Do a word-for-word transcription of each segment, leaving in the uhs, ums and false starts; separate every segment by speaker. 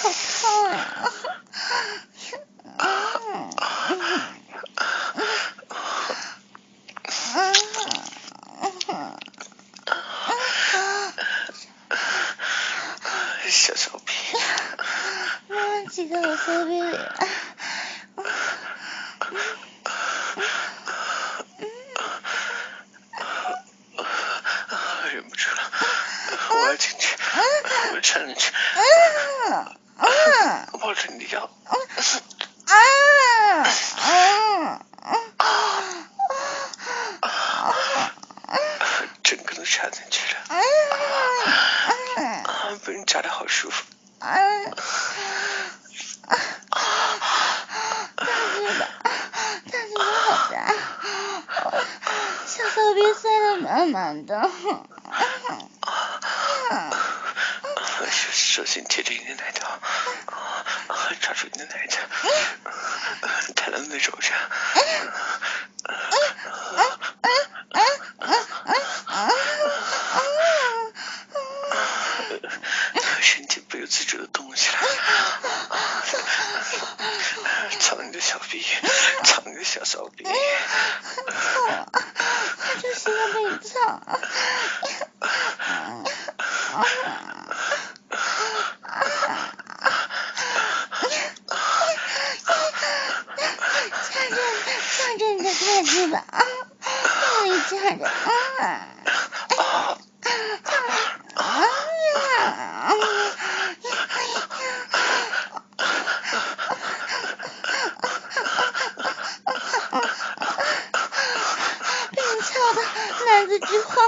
Speaker 1: 好痛呀！
Speaker 2: 小骚逼，
Speaker 1: 妈挤在我骚逼里了。
Speaker 2: 忍不住了，我要进去，我穿进去，抱着你的腰。整个都插进去了，被你扎得好舒服。
Speaker 1: 大嘴巴，大嘴巴好大，小骚逼塞得满满的。
Speaker 2: 手心贴着你的奶头，抓住你的奶头，太冷的手上。身体不由自主的动起来，操你的小逼，操你的小骚逼。
Speaker 1: 操啊！我就喜欢被你操。夹着你的大鸡巴，用力夹着。被你操的男子菊花。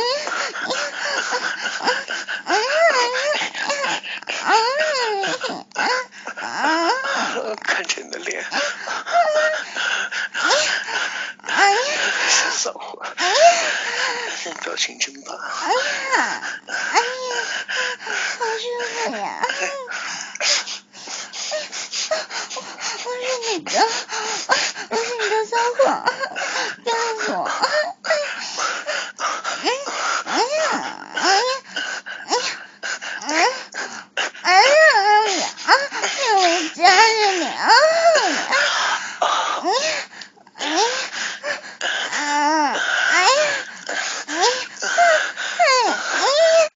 Speaker 2: 看着你的脸，小骚货，表情真棒。
Speaker 1: 哎呀，哎呀，好舒服呀！我是你的，我是你的骚货。